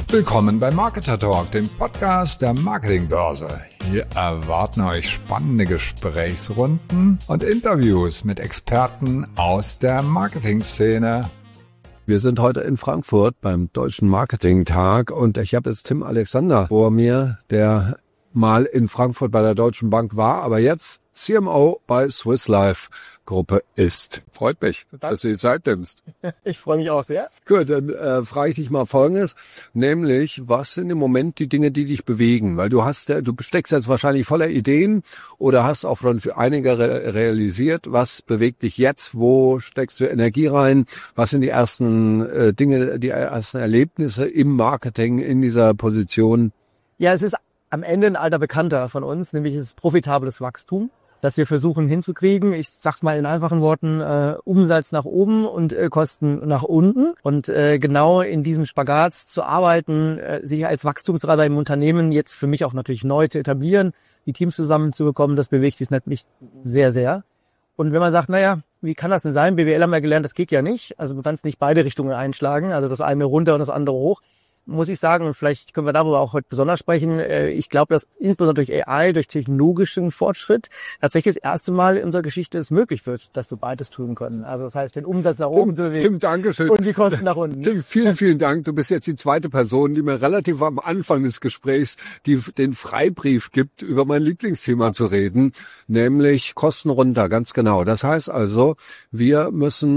Willkommen bei Marketer Talk, dem Podcast der Marketingbörse. Hier erwarten euch spannende Gesprächsrunden und Interviews mit Experten aus der Marketingszene. Wir sind heute in Frankfurt beim Deutschen Marketing-Tag und ich habe jetzt Tim Alexander vor mir, der mal in Frankfurt bei der Deutschen Bank war, aber jetzt CMO bei Swiss Life Gruppe ist. Freut mich, dass du die Zeit nimmst. Ich freue mich auch sehr. Gut, dann frage ich dich mal Folgendes, nämlich, was sind im Moment die Dinge, die dich bewegen? Weil du steckst jetzt wahrscheinlich voller Ideen oder hast auch schon für einige realisiert. Was bewegt dich jetzt? Wo steckst du Energie rein? Was sind die ersten Dinge, die ersten Erlebnisse im Marketing in dieser Position? Ja, es ist am Ende ein alter Bekannter von uns, nämlich das profitables Wachstum, das wir versuchen hinzukriegen. Ich sag's mal in einfachen Worten, Umsatz nach oben und Kosten nach unten. Und genau in diesem Spagat zu arbeiten, sich als Wachstumstreiber im Unternehmen jetzt für mich auch natürlich neu zu etablieren, die Teams zusammenzubekommen, das bewegt mich sehr, sehr. Und wenn man sagt, naja, wie kann das denn sein? BWL haben wir gelernt, das geht ja nicht. Also du kannst nicht beide Richtungen einschlagen, also das eine runter und das andere hoch. Muss ich sagen, und vielleicht können wir darüber auch heute besonders sprechen, ich glaube, dass insbesondere durch AI, durch technologischen Fortschritt tatsächlich das erste Mal in unserer Geschichte es möglich wird, dass wir beides tun können. Also das heißt, den Umsatz nach oben zu bewegen Tim, danke schön. Und die Kosten nach unten. Tim, vielen, vielen Dank. Du bist jetzt die zweite Person, die mir relativ am Anfang des Gesprächs den Freibrief gibt, über mein Lieblingsthema zu reden, nämlich Kosten runter, ganz genau. Das heißt also, wir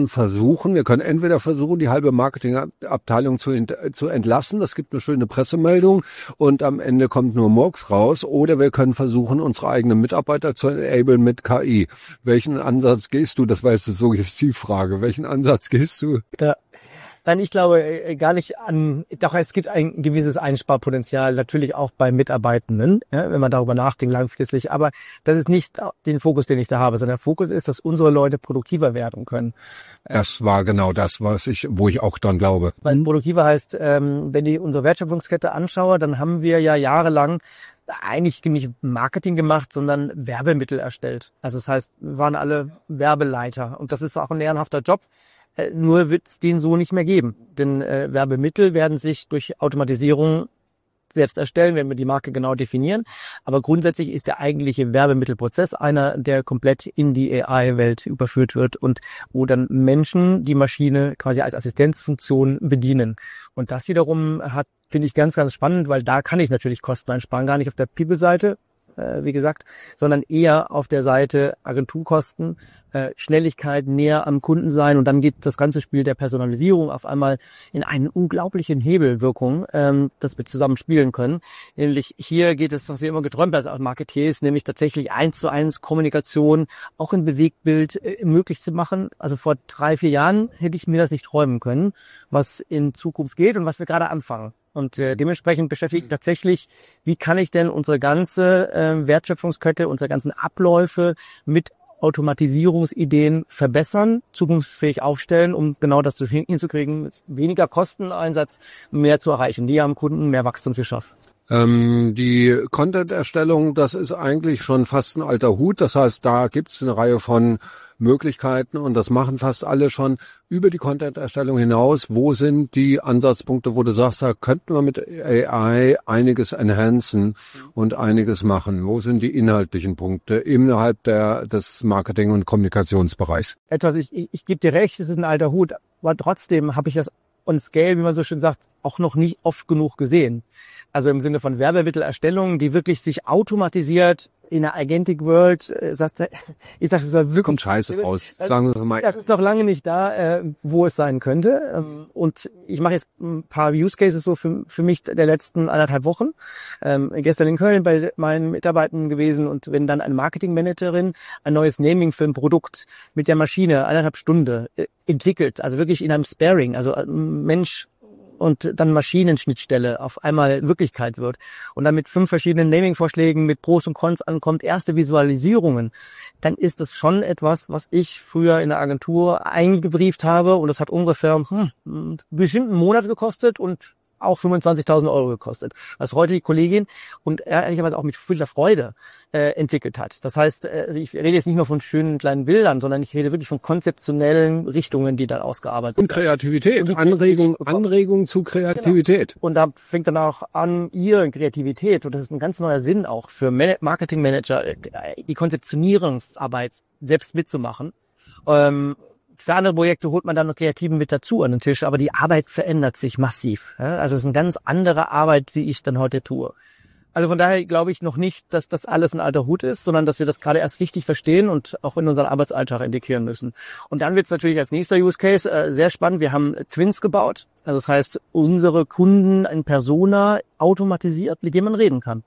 können entweder versuchen, die halbe Marketingabteilung zu entlassen. Das gibt eine schöne Pressemeldung und am Ende kommt nur Murks raus. Oder wir können versuchen, unsere eigenen Mitarbeiter zu enablen mit KI. Welchen Ansatz gehst du? Das war jetzt eine Suggestivfrage. Welchen Ansatz gehst du? Ja. Nein, ich glaube gar nicht doch es gibt ein gewisses Einsparpotenzial, natürlich auch bei Mitarbeitenden, ja, wenn man darüber nachdenkt langfristig, aber das ist nicht den Fokus, den ich da habe, sondern der Fokus ist, dass unsere Leute produktiver werden können. Das war genau das, wo ich auch dann glaube. Weil produktiver heißt, wenn ich unsere Wertschöpfungskette anschaue, dann haben wir ja jahrelang eigentlich nicht Marketing gemacht, sondern Werbemittel erstellt. Also das heißt, wir waren alle Werbeleiter und das ist auch ein ehrenhafter Job. Nur wird es den so nicht mehr geben. Denn Werbemittel werden sich durch Automatisierung selbst erstellen, wenn wir die Marke genau definieren. Aber grundsätzlich ist der eigentliche Werbemittelprozess einer, der komplett in die AI-Welt überführt wird und wo dann Menschen die Maschine quasi als Assistenzfunktion bedienen. Und das wiederum finde ich ganz, ganz spannend, weil da kann ich natürlich Kosten einsparen, gar nicht auf der People-Seite, wie gesagt, sondern eher auf der Seite Agenturkosten, Schnelligkeit, näher am Kunden sein und dann geht das ganze Spiel der Personalisierung auf einmal in eine unglaubliche Hebelwirkung, dass wir zusammen spielen können. Nämlich hier geht es, was wir immer geträumt haben als Marketeers, nämlich tatsächlich 1:1 Kommunikation auch in Bewegtbild möglich zu machen. Also vor 3-4 Jahren hätte ich mir das nicht träumen können, was in Zukunft geht und was wir gerade anfangen. Und dementsprechend beschäftigt tatsächlich, wie kann ich denn unsere ganze Wertschöpfungskette, unsere ganzen Abläufe mit Automatisierungsideen verbessern, zukunftsfähig aufstellen, um genau das hinzukriegen, mit weniger Kosteneinsatz mehr zu erreichen, näher am Kunden, mehr Wachstum zu schaffen. Die Content-Erstellung, das ist eigentlich schon fast ein alter Hut. Das heißt, da gibt es eine Reihe von Möglichkeiten und das machen fast alle schon über die Content-Erstellung hinaus. Wo sind die Ansatzpunkte, wo du sagst, da könnten wir mit AI einiges enhancen und einiges machen? Wo sind die inhaltlichen Punkte innerhalb des Marketing- und Kommunikationsbereichs? Ich gebe dir recht, es ist ein alter Hut, aber trotzdem habe ich das on scale, wie man so schön sagt, auch noch nie oft genug gesehen. Also im Sinne von Werbemittelerstellung, die wirklich sich automatisiert in der Agentic World, ich sag, das ist wirklich... Kommt Scheiße raus, sagen Sie mal. Ja, das ist noch lange nicht da, wo es sein könnte. Und ich mache jetzt ein paar Use Cases so für mich der letzten 1,5 Wochen. Gestern in Köln bei meinen Mitarbeitern gewesen und wenn dann eine Marketingmanagerin ein neues Naming für ein Produkt mit der Maschine 1,5 Stunden entwickelt, also wirklich in einem Sparring, also Mensch und dann Maschinenschnittstelle auf einmal Wirklichkeit wird und dann mit 5 verschiedenen Naming-Vorschlägen mit Pros und Cons ankommt, erste Visualisierungen, dann ist das schon etwas, was ich früher in der Agentur eingebrieft habe und das hat ungefähr bestimmt einen Monat gekostet und auch 25.000 Euro gekostet. Was heute die Kollegin und ehrlicherweise auch mit vieler Freude entwickelt hat. Das heißt, ich rede jetzt nicht nur von schönen kleinen Bildern, sondern ich rede wirklich von konzeptionellen Richtungen, die dann ausgearbeitet werden. Und Kreativität, Anregung zu Kreativität. Genau. Und da fängt dann auch an, ihre Kreativität, und das ist ein ganz neuer Sinn auch für Marketingmanager, die Konzeptionierungsarbeit selbst mitzumachen. Für andere Projekte holt man dann noch Kreativen mit dazu an den Tisch, aber die Arbeit verändert sich massiv. Also es ist eine ganz andere Arbeit, die ich dann heute tue. Also von daher glaube ich noch nicht, dass das alles ein alter Hut ist, sondern dass wir das gerade erst richtig verstehen und auch in unseren Arbeitsalltag integrieren müssen. Und dann wird es natürlich als nächster Use Case sehr spannend. Wir haben Twins gebaut. Also das heißt, unsere Kunden in Persona automatisiert, mit dem man reden kann.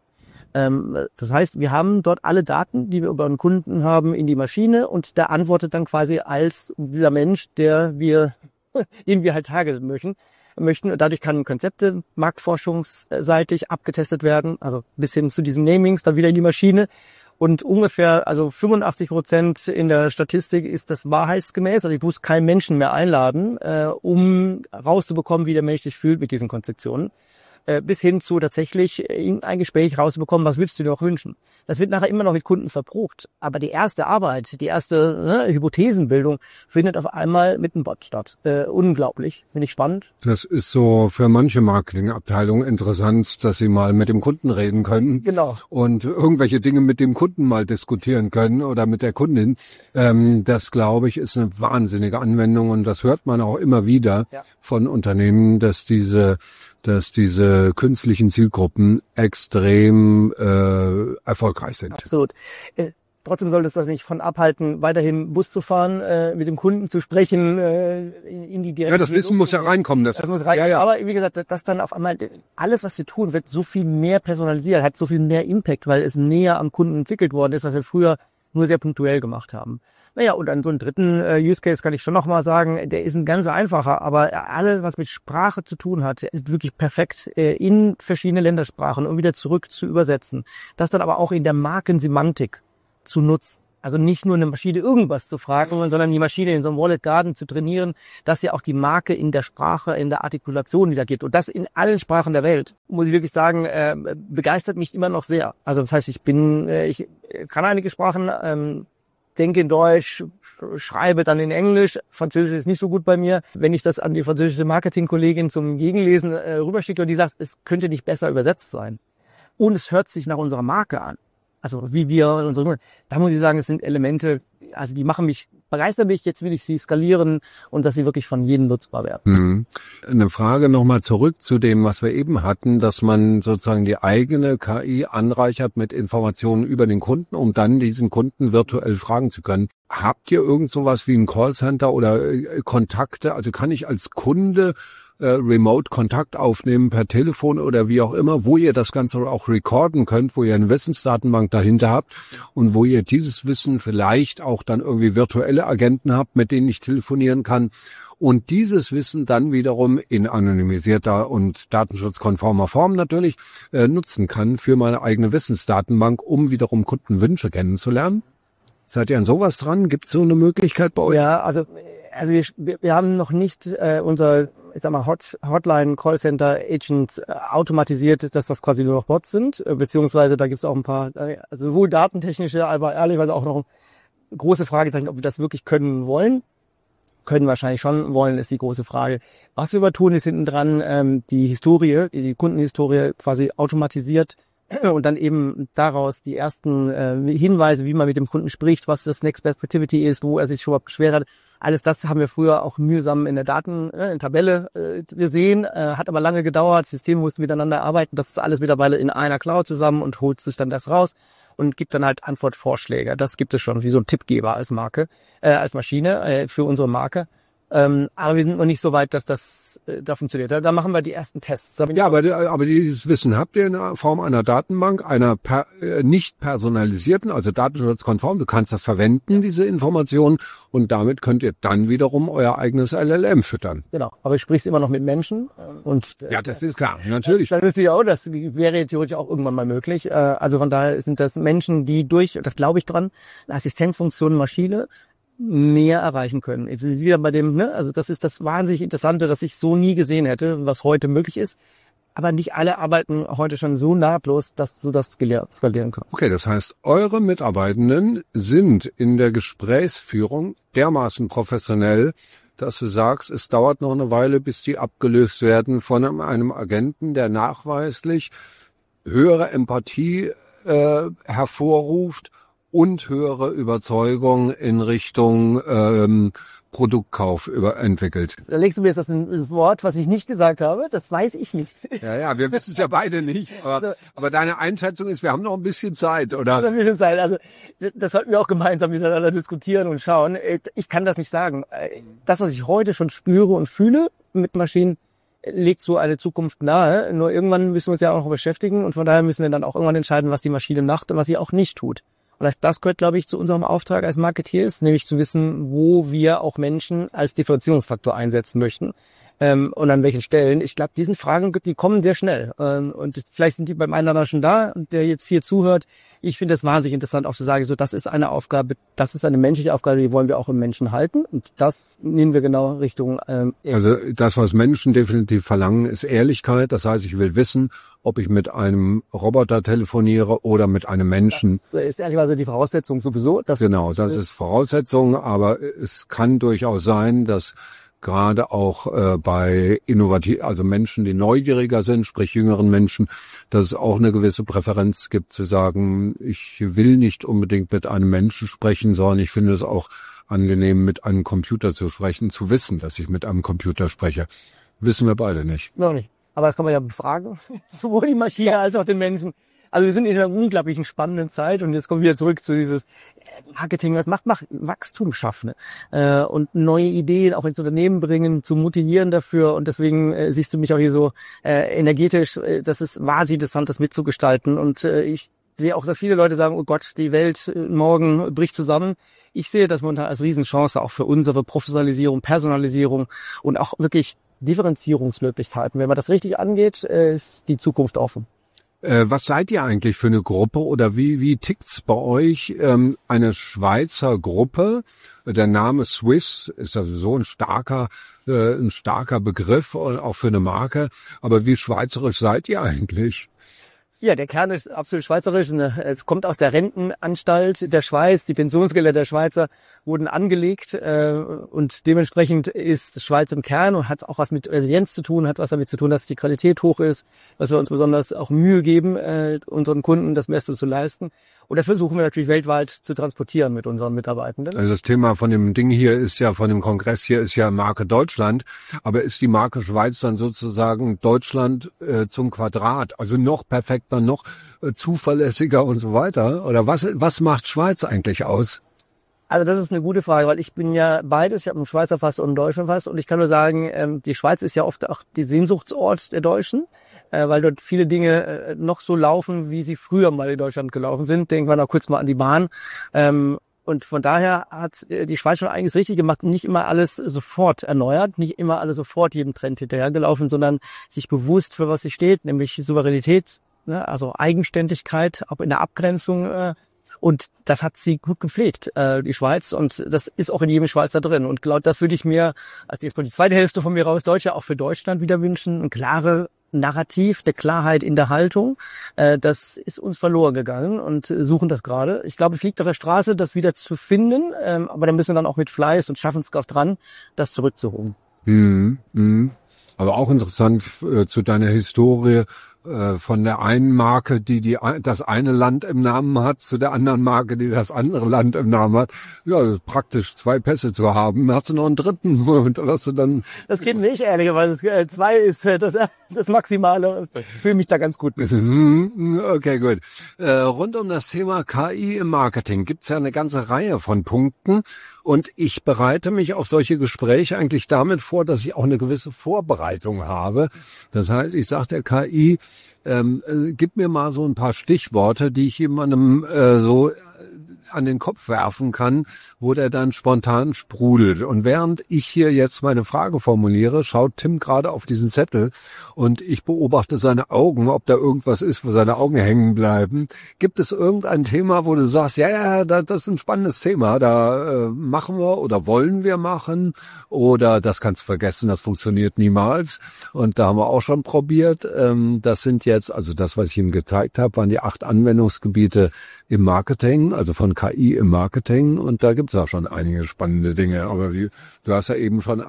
Das heißt, wir haben dort alle Daten, die wir über einen Kunden haben, in die Maschine und der antwortet dann quasi als dieser Mensch, den wir halt targeten möchten. Dadurch kann Konzepte marktforschungsseitig abgetestet werden, also bis hin zu diesen Namings, dann wieder in die Maschine. Und ungefähr, also 85% in der Statistik ist das wahrheitsgemäß. Also ich muss keinen Menschen mehr einladen, um rauszubekommen, wie der Mensch sich fühlt mit diesen Konzeptionen. Bis hin zu tatsächlich in ein Gespräch rauszubekommen, was würdest du dir noch wünschen. Das wird nachher immer noch mit Kunden verprobt. Aber die erste Arbeit, die erste Hypothesenbildung findet auf einmal mit einem Bot statt. Unglaublich, finde ich spannend. Das ist so für manche Marketingabteilungen interessant, dass sie mal mit dem Kunden reden können. Genau. Und irgendwelche Dinge mit dem Kunden mal diskutieren können oder mit der Kundin. Das, glaube ich, ist eine wahnsinnige Anwendung und das hört man auch immer wieder von Unternehmen, dass diese künstlichen Zielgruppen extrem erfolgreich sind. Absolut. Trotzdem sollte es das nicht von abhalten, weiterhin Bus zu fahren, mit dem Kunden zu sprechen, in die direkte. Ja, das Wissen muss ja reinkommen. Das muss rein. Ja. Aber wie gesagt, das dann auf einmal, alles, was wir tun, wird so viel mehr personalisiert, hat so viel mehr Impact, weil es näher am Kunden entwickelt worden ist, was wir früher nur sehr punktuell gemacht haben. Naja, und an so einen dritten Use Case kann ich schon nochmal sagen, der ist ein ganz einfacher, aber alles, was mit Sprache zu tun hat, ist wirklich perfekt in verschiedene Ländersprachen und wieder zurück zu übersetzen. Das dann aber auch in der Markensemantik zu nutzen. Also nicht nur eine Maschine irgendwas zu fragen, sondern die Maschine in so einem Wallet Garden zu trainieren, dass ja auch die Marke in der Sprache, in der Artikulation wieder gibt. Und das in allen Sprachen der Welt, muss ich wirklich sagen, begeistert mich immer noch sehr. Also das heißt, ich kann einige Sprachen, denke in Deutsch, schreibe dann in Englisch. Französisch ist nicht so gut bei mir. Wenn ich das an die französische Marketingkollegin zum Gegenlesen rüberschicke und die sagt, es könnte nicht besser übersetzt sein. Und es hört sich nach unserer Marke an. Also wie wir unsere, da muss ich sagen, es sind Elemente, also die begeistern mich, jetzt will ich sie skalieren und dass sie wirklich von jedem nutzbar werden. Eine Frage nochmal zurück zu dem, was wir eben hatten, dass man sozusagen die eigene KI anreichert mit Informationen über den Kunden, um dann diesen Kunden virtuell fragen zu können. Habt ihr irgend sowas wie ein Callcenter oder Kontakte? Also kann ich als Kunde remote Kontakt aufnehmen per Telefon oder wie auch immer, wo ihr das Ganze auch recorden könnt, wo ihr eine Wissensdatenbank dahinter habt und wo ihr dieses Wissen vielleicht auch dann irgendwie virtuelle Agenten habt, mit denen ich telefonieren kann und dieses Wissen dann wiederum in anonymisierter und datenschutzkonformer Form natürlich nutzen kann für meine eigene Wissensdatenbank, um wiederum Kundenwünsche kennenzulernen. Seid ihr an sowas dran? Gibt es so eine Möglichkeit bei euch? Ja, also wir haben noch nicht unser, ich sag mal, Hotline Callcenter Agents automatisiert, dass das quasi nur noch Bots sind, beziehungsweise da gibt's auch ein paar, also sowohl datentechnische, aber ehrlicherweise auch noch große Fragezeichen, ob wir das wirklich können wollen. Können wahrscheinlich schon, wollen ist die große Frage. Was wir aber tun, ist hinten dran die Kundenhistorie quasi automatisiert und dann eben daraus die ersten Hinweise, wie man mit dem Kunden spricht, was das Next Best Activity ist, wo er sich schon mal beschwert hat. Alles das haben wir früher auch mühsam in der in Tabelle gesehen, hat aber lange gedauert. Systeme mussten miteinander arbeiten. Das ist alles mittlerweile in einer Cloud zusammen und holt sich dann das raus und gibt dann halt Antwortvorschläge. Das gibt es schon wie so ein Tippgeber als Marke, als Maschine für unsere Marke. Aber wir sind noch nicht so weit, dass das da funktioniert. Da machen wir die ersten Tests. Ja, aber dieses Wissen habt ihr in der Form einer Datenbank, einer nicht personalisierten, also datenschutzkonform. Du kannst das verwenden, diese Informationen, und damit könnt ihr dann wiederum euer eigenes LLM füttern. Genau, aber ich sprichst immer noch mit Menschen. Und ja, das ist klar, natürlich. Das wäre theoretisch auch irgendwann mal möglich. Also von daher sind das Menschen, die das glaube ich dran, eine Assistenzfunktion Maschine, mehr erreichen können. Jetzt sind wir wieder bei dem, ne, also das ist das wahnsinnig Interessante, das ich so nie gesehen hätte, was heute möglich ist. Aber nicht alle arbeiten heute schon so nahtlos, dass du das skalieren kannst. Okay, das heißt, eure Mitarbeitenden sind in der Gesprächsführung dermaßen professionell, dass du sagst, es dauert noch eine Weile, bis die abgelöst werden von einem Agenten, der nachweislich höhere Empathie hervorruft und höhere Überzeugung in Richtung Produktkauf entwickelt. Da legst du mir jetzt das Wort, was ich nicht gesagt habe. Das weiß ich nicht. Ja, wir wissen es ja beide nicht. Aber deine Einschätzung ist, wir haben noch ein bisschen Zeit, oder? Ein bisschen Zeit. Also das sollten wir auch gemeinsam miteinander diskutieren und schauen. Ich kann das nicht sagen. Das, was ich heute schon spüre und fühle mit Maschinen, legt so eine Zukunft nahe. Nur irgendwann müssen wir uns ja auch noch beschäftigen und von daher müssen wir dann auch irgendwann entscheiden, was die Maschine macht und was sie auch nicht tut. Und das gehört, glaube ich, zu unserem Auftrag als Marketeers, nämlich zu wissen, wo wir auch Menschen als Differenzierungsfaktor einsetzen möchten und an welchen Stellen. Ich glaube, diesen Fragen, die kommen sehr schnell. Und vielleicht sind die beim einen oder anderen schon da und der jetzt hier zuhört. Ich finde das wahnsinnig interessant, auch zu sagen, so, das ist eine Aufgabe, das ist eine menschliche Aufgabe, die wollen wir auch im Menschen halten. Und das nehmen wir genau Richtung. Also das, was Menschen definitiv verlangen, ist Ehrlichkeit. Das heißt, ich will wissen, ob ich mit einem Roboter telefoniere oder mit einem Menschen. Das ist ehrlicherweise die Voraussetzung sowieso. Genau, das ist Voraussetzung, aber es kann durchaus sein, dass gerade auch bei also Menschen, die neugieriger sind, sprich jüngeren Menschen, dass es auch eine gewisse Präferenz gibt, zu sagen, ich will nicht unbedingt mit einem Menschen sprechen, sondern ich finde es auch angenehm, mit einem Computer zu sprechen, zu wissen, dass ich mit einem Computer spreche. Wissen wir beide nicht. Noch nicht. Aber das kann man ja befragen, sowohl die Maschine als auch den Menschen. Also wir sind in einer unglaublichen spannenden Zeit und jetzt kommen wir wieder zurück zu dieses Marketing, was macht Wachstum schaffen und neue Ideen auch ins Unternehmen bringen, zu motivieren dafür und deswegen siehst du mich auch hier so energetisch, das ist wahnsinnig interessant, das mitzugestalten und ich sehe auch, dass viele Leute sagen, oh Gott, die Welt morgen bricht zusammen. Ich sehe das momentan als Riesenchance auch für unsere Professionalisierung, Personalisierung und auch wirklich Differenzierungsmöglichkeiten. Wenn man das richtig angeht, ist die Zukunft offen. Was seid ihr eigentlich für eine Gruppe oder wie tickt's bei euch? Eine Schweizer Gruppe, der Name Swiss ist also so ein starker Begriff, auch für eine Marke. Aber wie schweizerisch seid ihr eigentlich? Ja, der Kern ist absolut schweizerisch. Es kommt aus der Rentenanstalt der Schweiz. Die Pensionsgelder der Schweizer wurden angelegt und dementsprechend ist Schweiz im Kern und hat auch was mit Resilienz zu tun, hat was damit zu tun, dass die Qualität hoch ist, dass wir uns besonders auch Mühe geben, unseren Kunden das Beste zu leisten. Und das versuchen wir natürlich weltweit zu transportieren mit unseren Mitarbeitenden. Also das Thema von dem Ding hier ist ja, von dem Kongress hier ist ja Marke Deutschland, aber ist die Marke Schweiz dann sozusagen Deutschland zum Quadrat, also noch perfekter, noch zuverlässiger und so weiter? Oder was macht Schweiz eigentlich aus? Also das ist eine gute Frage, weil ich bin ja beides, ich habe einen Schweizer Pass und einen deutschen Pass und ich kann nur sagen, die Schweiz ist ja oft auch die Sehnsuchtsort der Deutschen, weil dort viele Dinge noch so laufen, wie sie früher mal in Deutschland gelaufen sind. Denken wir noch kurz mal an die Bahn. Und von daher hat die Schweiz schon einiges richtig gemacht, nicht immer alles sofort erneuert, nicht immer alles sofort jedem Trend hinterhergelaufen, sondern sich bewusst für was sie steht, nämlich Souveränität, also Eigenständigkeit, auch in der Abgrenzung. Und das hat sie gut gepflegt, die Schweiz. Und das ist auch in jedem Schweizer drin. Und genau das würde ich mir, als jetzt mal die zweite Hälfte von mir raus, Deutsche auch für Deutschland wieder wünschen. Ein klare Narrativ, der Klarheit in der Haltung. Das ist uns verloren gegangen und suchen das gerade. Ich glaube, es liegt auf der Straße, das wieder zu finden. Aber dann müssen wir dann auch mit Fleiß und Schaffenskraft dran, das zurückzuholen. Aber auch interessant zu deiner Historie, von der einen Marke, die das eine Land im Namen hat, zu der anderen Marke, die das andere Land im Namen hat. Ja, das ist praktisch 2 Pässe zu haben. Hast du noch einen dritten? Und hast du dann? Das geht nicht, ehrlicherweise. 2 ist das Maximale. Ich fühle mich da ganz gut mit. Okay, gut. Rund um das Thema KI im Marketing gibt's ja eine ganze Reihe von Punkten. Und ich bereite mich auf solche Gespräche eigentlich damit vor, dass ich auch eine gewisse Vorbereitung habe. Das heißt, ich sage der KI, gib mir mal so ein paar Stichworte, die ich jemandem so an den Kopf werfen kann, wo der dann spontan sprudelt. Und während ich hier jetzt meine Frage formuliere, schaut Tim gerade auf diesen Zettel und ich beobachte seine Augen, ob da irgendwas ist, wo seine Augen hängen bleiben. Gibt es irgendein Thema, wo du sagst, ja, das ist ein spannendes Thema, da machen wir oder wollen wir machen, oder das kannst du vergessen, das funktioniert niemals. Und da haben wir auch schon probiert. Das sind jetzt, also das, was ich ihm gezeigt habe, waren die 8 Anwendungsgebiete im Marketing, also von KI im Marketing. Und da gibt es auch schon einige spannende Dinge. Aber du hast ja eben schon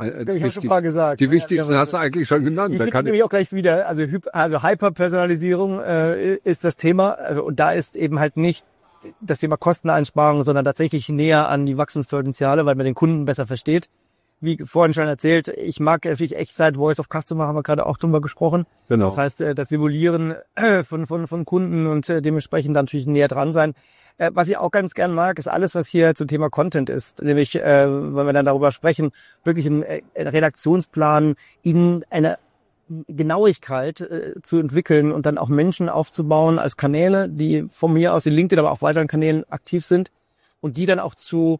die wichtigsten hast du eigentlich schon genannt. Ich kann nämlich auch gleich wieder, also Hyperpersonalisierung ist das Thema. Und da ist eben halt nicht das Thema Kosteneinsparung, sondern tatsächlich näher an die Wachstumspotenziale, weil man den Kunden besser versteht. Wie vorhin schon erzählt, ich mag natürlich Echtzeit, Voice of Customer, haben wir gerade auch drüber gesprochen. Genau. Das heißt, das Simulieren von Kunden und dementsprechend dann natürlich näher dran sein. Was ich auch ganz gern mag, ist alles, was hier zum Thema Content ist. Nämlich, wenn wir dann darüber sprechen, wirklich einen Redaktionsplan in einer Genauigkeit zu entwickeln und dann auch Menschen aufzubauen als Kanäle, die von mir aus in LinkedIn, aber auch weiteren Kanälen aktiv sind und die dann auch zu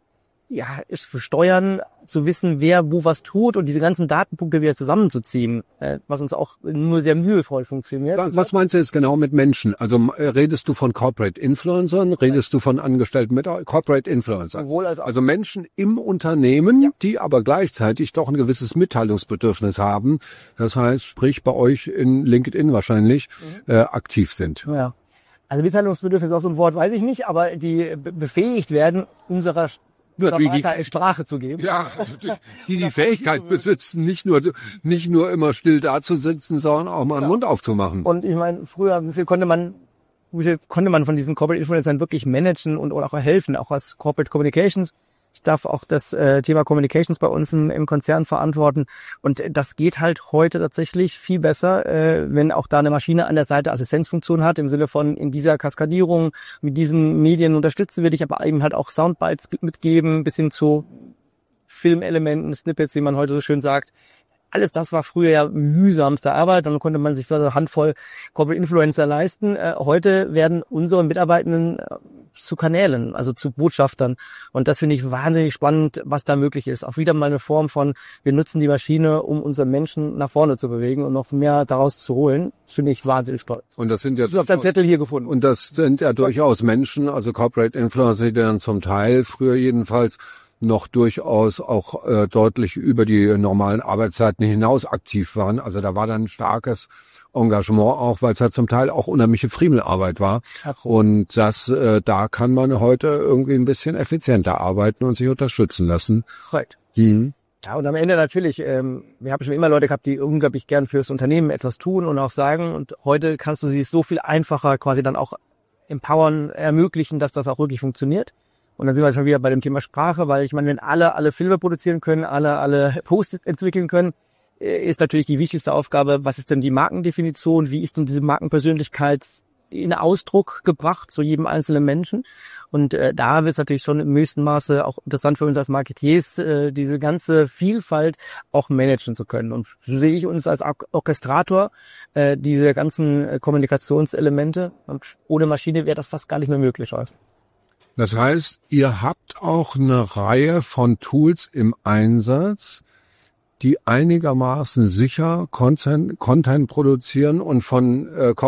steuern, zu wissen, wer wo was tut und diese ganzen Datenpunkte wieder zusammenzuziehen, was uns auch nur sehr mühevoll funktioniert. Was meinst du jetzt genau mit Menschen? Also redest du von Corporate Influencern, redest du von Angestellten mit Corporate Influencern? Also Menschen im Unternehmen, die aber gleichzeitig doch ein gewisses Mitteilungsbedürfnis haben. Das heißt, sprich bei euch in LinkedIn wahrscheinlich aktiv sind. Ja. Also Mitteilungsbedürfnis ist auch so ein Wort, weiß ich nicht, aber die befähigt werden, unserer Sprache zu geben. Ja, die Fähigkeit besitzen, nicht nur immer still dazusitzen, sondern auch mal den Mund aufzumachen. Und ich meine, früher, wie viel konnte man von diesen Corporate Influencern wirklich managen und auch helfen, auch als Corporate Communications. Ich darf auch das Thema Communications bei uns im Konzern verantworten. Und das geht halt heute tatsächlich viel besser, wenn auch da eine Maschine an der Seite Assistenzfunktion hat, im Sinne von in dieser Kaskadierung mit diesen Medien unterstützen wir dich, aber eben halt auch Soundbites mitgeben, bis hin zu Filmelementen, Snippets, wie man heute so schön sagt. Alles das war früher ja mühsamste Arbeit, dann konnte man sich für eine Handvoll Corporate Influencer leisten. Heute werden unsere Mitarbeitenden zu Kanälen, also zu Botschaftern. Und das finde ich wahnsinnig spannend, was da möglich ist. Auch wieder mal eine Form von, wir nutzen die Maschine, um unsere Menschen nach vorne zu bewegen und noch mehr daraus zu holen. Das finde ich wahnsinnig toll. Und das sind ja... Ich habe den Zettel hier gefunden. Und das sind ja durchaus Menschen, also Corporate Influencer, die dann zum Teil, früher jedenfalls, noch durchaus auch deutlich über die normalen Arbeitszeiten hinaus aktiv waren. Also da war dann ein starkes Engagement auch, weil es halt zum Teil auch unheimliche Friemelarbeit war. Und da kann man heute irgendwie ein bisschen effizienter arbeiten und sich unterstützen lassen. Right. Ja, und am Ende natürlich, wir haben schon immer Leute gehabt, die unglaublich gern fürs Unternehmen etwas tun und auch sagen. Und heute kannst du sie so viel einfacher quasi dann auch empowern, ermöglichen, dass das auch wirklich funktioniert. Und dann sind wir schon wieder bei dem Thema Sprache, weil ich meine, wenn alle Filme produzieren können, alle Post-its entwickeln können, ist natürlich die wichtigste Aufgabe, was ist denn die Markendefinition, wie ist denn diese Markenpersönlichkeit in Ausdruck gebracht zu jedem einzelnen Menschen. Und da wird es natürlich schon im höchsten Maße auch interessant für uns als Marketeers, diese ganze Vielfalt auch managen zu können. Und so sehe ich uns als Orchestrator diese ganzen Kommunikationselemente. Und ohne Maschine wäre das fast gar nicht mehr möglich heute. Das heißt, ihr habt auch eine Reihe von Tools im Einsatz, die einigermaßen sicher Content produzieren und von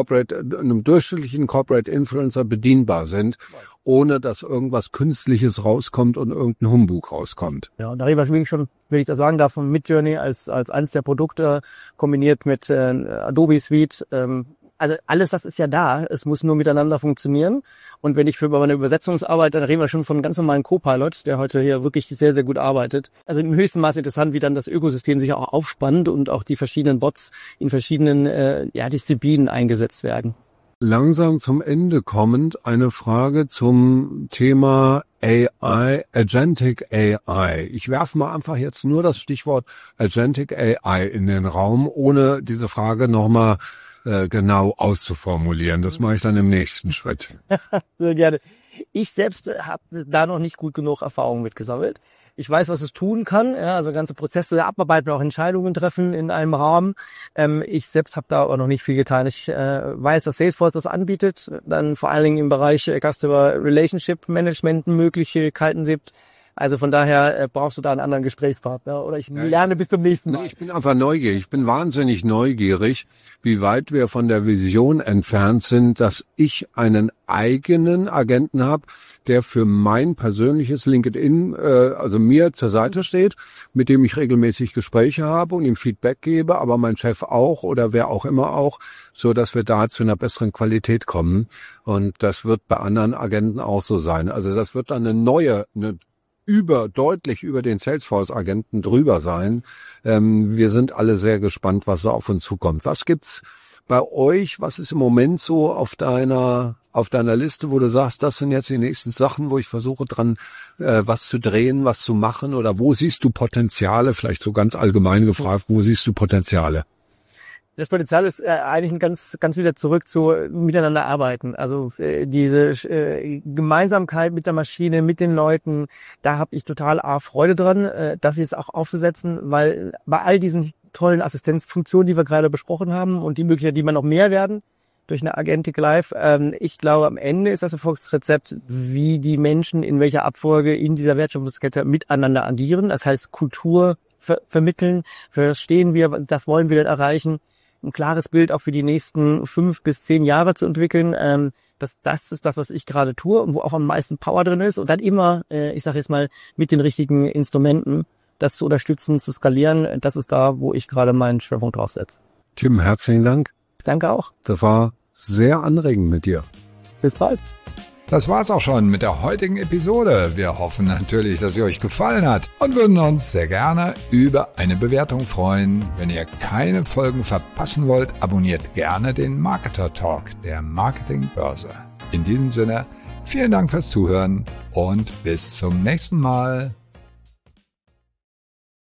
einem durchschnittlichen Corporate Influencer bedienbar sind, ohne dass irgendwas Künstliches rauskommt und irgendein Humbug rauskommt. Ja, und darüber wirklich schon, wenn ich das sagen darf, von Midjourney als eines der Produkte kombiniert mit Adobe Suite. Also alles das ist ja da, es muss nur miteinander funktionieren. Und wenn ich für meine Übersetzungsarbeit, dann reden wir schon von einem ganz normalen Copilot, der heute hier wirklich sehr, sehr gut arbeitet. Also im höchsten Maße interessant, wie dann das Ökosystem sich auch aufspannt und auch die verschiedenen Bots in verschiedenen Disziplinen eingesetzt werden. Langsam zum Ende kommend eine Frage zum Thema AI, Agentic AI. Ich werfe mal einfach jetzt nur das Stichwort Agentic AI in den Raum, ohne diese Frage nochmal genau auszuformulieren. Das mache ich dann im nächsten Schritt. Sehr gerne. Ich selbst habe da noch nicht gut genug Erfahrung mitgesammelt. Ich weiß, was es tun kann, ja, also ganze Prozesse abarbeiten, auch Entscheidungen treffen in einem Rahmen. Ich selbst habe da aber noch nicht viel getan. Ich weiß, dass Salesforce das anbietet, dann vor allen Dingen im Bereich Customer Relationship Management Möglichkeiten gibt. Also von daher brauchst du da einen anderen Gesprächspartner oder ich lerne bis zum nächsten Mal. Ich bin einfach neugierig. Ich bin wahnsinnig neugierig, wie weit wir von der Vision entfernt sind, dass ich einen eigenen Agenten habe, der für mein persönliches LinkedIn, also mir zur Seite steht, mit dem ich regelmäßig Gespräche habe und ihm Feedback gebe, aber mein Chef auch oder wer auch immer auch, so dass wir da zu einer besseren Qualität kommen. Und das wird bei anderen Agenten auch so sein. Also das wird dann eine deutlich über den Salesforce-Agenten drüber sein. Wir sind alle sehr gespannt, was da auf uns zukommt. Was gibt's bei euch? Was ist im Moment so auf deiner Liste, wo du sagst, das sind jetzt die nächsten Sachen, wo ich versuche dran, was zu drehen, was zu machen? Oder wo siehst du Potenziale? Vielleicht so ganz allgemein gefragt, wo siehst du Potenziale? Das Potenzial ist eigentlich ein ganz wieder zurück zu miteinander arbeiten. Also diese Gemeinsamkeit mit der Maschine, mit den Leuten, da habe ich total Freude dran, das jetzt auch aufzusetzen, weil bei all diesen tollen Assistenzfunktionen, die wir gerade besprochen haben und die Möglichkeiten, die man noch mehr werden durch eine Agentic Live, ich glaube, am Ende ist das Erfolgsrezept, wie die Menschen in welcher Abfolge in dieser Wertschöpfungskette miteinander agieren. Das heißt, Kultur vermitteln, verstehen wir, das wollen wir erreichen. Ein klares Bild auch für die nächsten 5 bis 10 Jahre zu entwickeln. Das ist das, was ich gerade tue und wo auch am meisten Power drin ist. Und dann immer, ich sage jetzt mal, mit den richtigen Instrumenten das zu unterstützen, zu skalieren. Das ist da, wo ich gerade meinen Schwerpunkt drauf setze. Tim, herzlichen Dank. Danke auch. Das war sehr anregend mit dir. Bis bald. Das war's auch schon mit der heutigen Episode. Wir hoffen natürlich, dass sie euch gefallen hat und würden uns sehr gerne über eine Bewertung freuen. Wenn ihr keine Folgen verpassen wollt, abonniert gerne den Marketer Talk der Marketingbörse. In diesem Sinne, vielen Dank fürs Zuhören und bis zum nächsten Mal.